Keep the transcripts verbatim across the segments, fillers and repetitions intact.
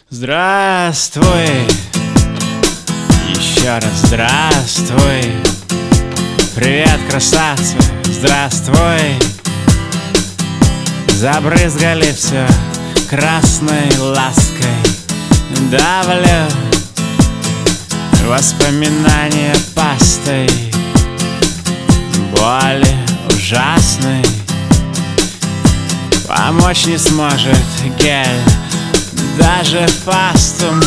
Здравствуй, еще раз здравствуй. Привет, красавцы, здравствуй. Забрызгали все красной лаской. Давлю воспоминания пастой, боли ужасной. Помочь не сможет гель, даже фастум.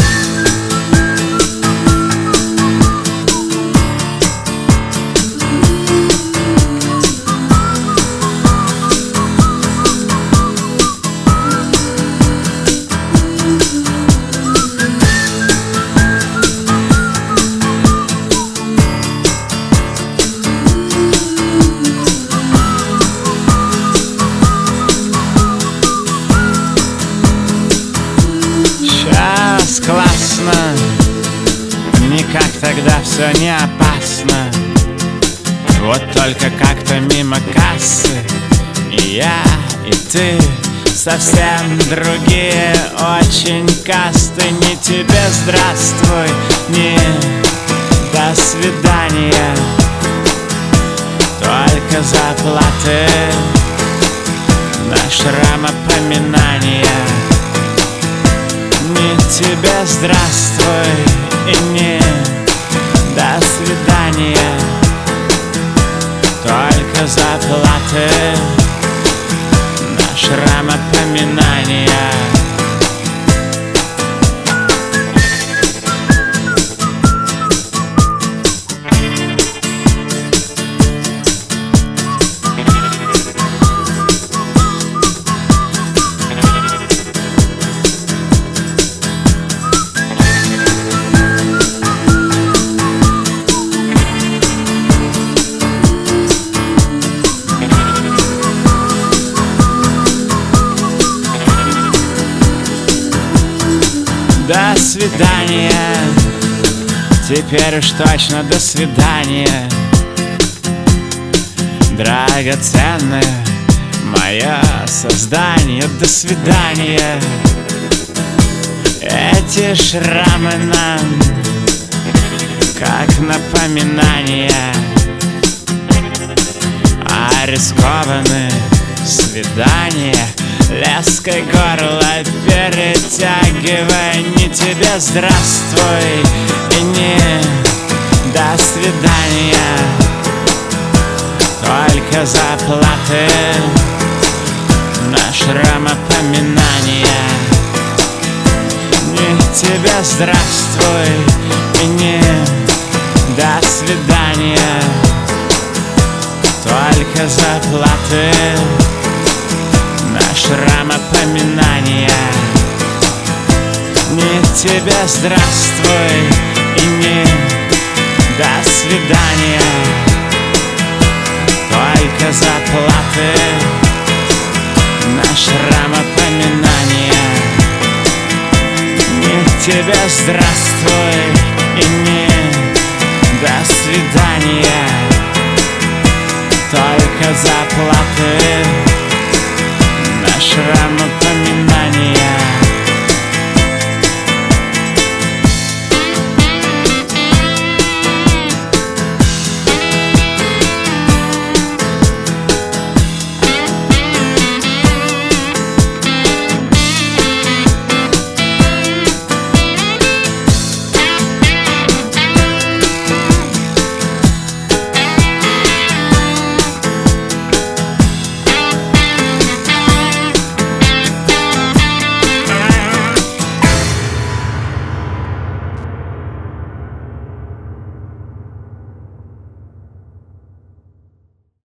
Классно, не как тогда, все не опасно. Вот только как-то мимо кассы и я, и ты совсем другие очень касты. Не тебе здравствуй, не до свидания, только заплаты на шрамопоминания. Не тебе здравствуй и не до свидания, только заплаты на шрамопоминания. До свидания, теперь уж точно до свидания. Драгоценное мое создание, до свидания. Эти шрамы нам как напоминание о рискованных свиданиях. Леской горло перетягивай. Не тебе здравствуй и не до свидания, только заплаты на шрамопоминания. Не тебе здравствуй и не до свидания, только заплаты на шрамопоминания. Не тебе здравствуй и не до свидания, только заплаты на шрамопоминания. Не тебе здравствуй и не до свидания, только заплаты на шрамопоминания.